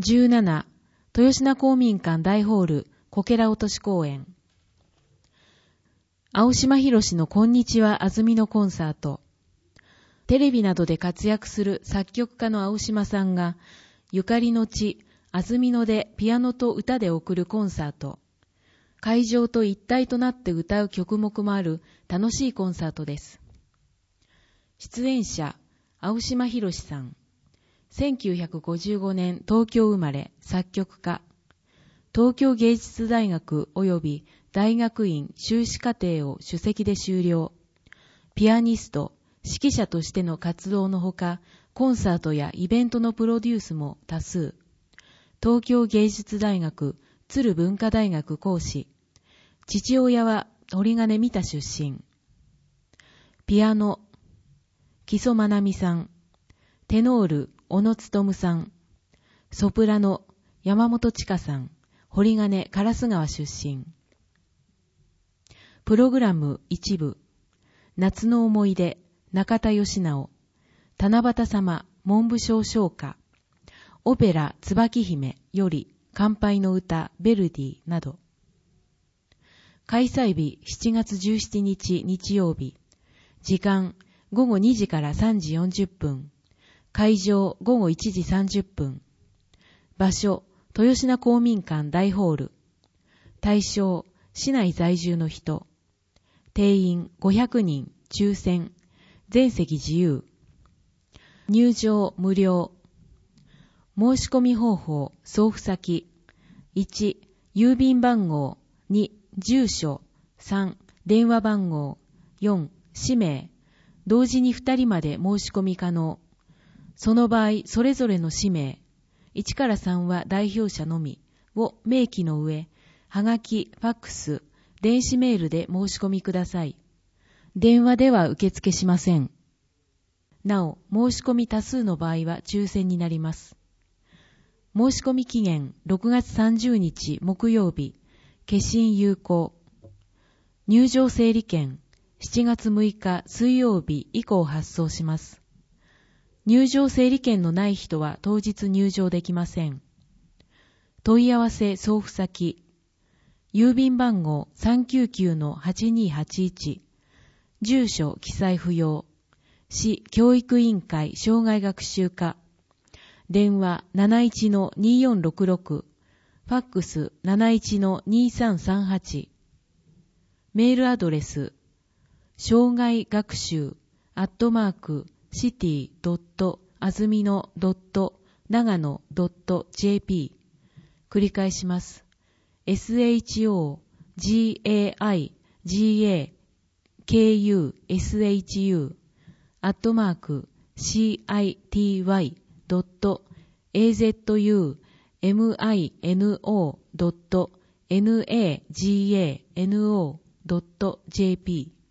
17、豊品公民館大ホール、こけら落とし公演。青島博のこんにちは安曇野コンサート。テレビなどで活躍する作曲家の青島さんが、ゆかりの地、安曇野でピアノと歌で送るコンサート。会場と一体となって歌う曲目もある楽しいコンサートです。出演者、青島博さん。1955年東京生まれ、作曲家。東京芸術大学及び大学院修士課程を首席で修了。ピアニスト、指揮者としての活動のほか、コンサートやイベントのプロデュースも多数。東京芸術大学、鶴文化大学講師。父親は堀金美太出身。ピアノ、木曽愛美さん。テノール、小野勉さん。ソプラノ、山本千佳さん。堀金烏川出身。プログラム一部。夏の思い出、中田義直。七夕様、文部省唱歌。オペラ、椿姫より、乾杯の歌、ヴェルディなど。開催日、7月17日日曜日。時間、午後2時から3時40分。会場、午後1時30分。場所、豊品公民館大ホール。対象、市内在住の人。定員500人、抽選。全席自由。入場無料。申し込み方法、送付先。1、郵便番号。2、住所。3、電話番号。4、氏名。同時に2人まで申し込み可能。その場合、それぞれの氏名。1から3は代表者のみを明記の上、はがき、ファックス、電子メールで申し込みください。電話では受付しません。なお、申し込み多数の場合は抽選になります。申し込み期限6月30日木曜日、消印有効。入場整理券7月6日水曜日以降発送します。入場整理券のない人は当日入場できません。問い合わせ送付先。郵便番号 399-8281。住所記載不要。市教育委員会障害学習課。電話 71-2466。ファックス 71-2338。メールアドレス。障害学習city.azumino.nagano.jp 繰り返します。shougakushucity.azumino.nagano.jp